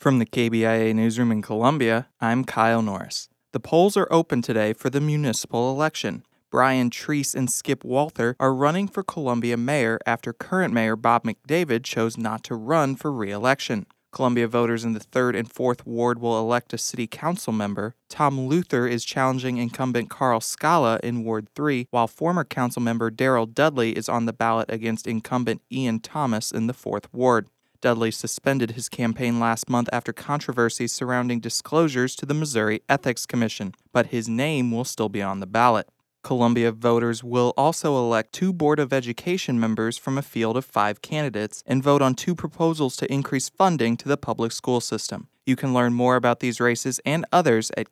From the KBIA newsroom in Columbia, I'm Kyle Norris. The polls are open today for the municipal election. Brian Treese and Skip Walther are running for Columbia mayor after current mayor Bob McDavid chose not to run for re-election. Columbia voters in the 3rd and 4th Ward will elect a city council member. Tom Luther is challenging incumbent Carl Scala in Ward 3, while former council member Darrell Dudley is on the ballot against incumbent Ian Thomas in the 4th Ward. Dudley suspended his campaign last month after controversy surrounding disclosures to the Missouri Ethics Commission, but his name will still be on the ballot. Columbia voters will also elect 2 Board of Education members from a field of 5 candidates and vote on 2 proposals to increase funding to the public school system. You can learn more about these races and others at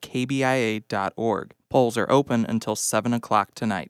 kbia.org. Polls are open until 7 o'clock tonight.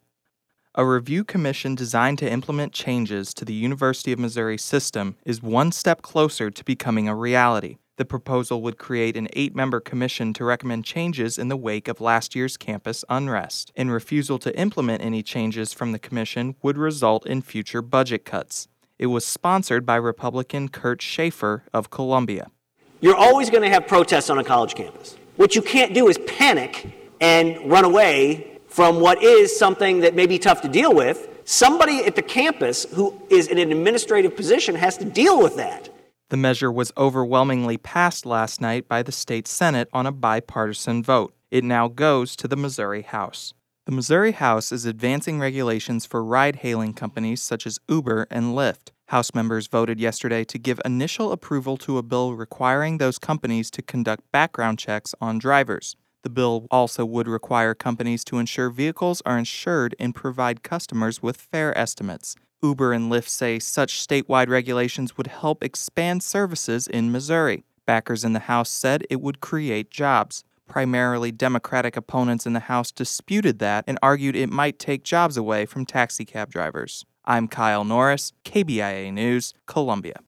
A review commission designed to implement changes to the University of Missouri system is one step closer to becoming a reality. The proposal would create an 8-member commission to recommend changes in the wake of last year's campus unrest, and refusal to implement any changes from the commission would result in future budget cuts. It was sponsored by Republican Kurt Schaefer of Columbia. You're always going to have protests on a college campus. What you can't do is panic and run away from what is something that may be tough to deal with. Somebody at the campus who is in an administrative position has to deal with that. The measure was overwhelmingly passed last night by the state Senate on a bipartisan vote. It now goes to the Missouri House. The Missouri House is advancing regulations for ride-hailing companies such as Uber and Lyft. House members voted yesterday to give initial approval to a bill requiring those companies to conduct background checks on drivers. The bill also would require companies to ensure vehicles are insured and provide customers with fare estimates. Uber and Lyft say such statewide regulations would help expand services in Missouri. Backers in the House said it would create jobs. Primarily Democratic opponents in the House disputed that and argued it might take jobs away from taxicab drivers. I'm Kyle Norris, KBIA News, Columbia.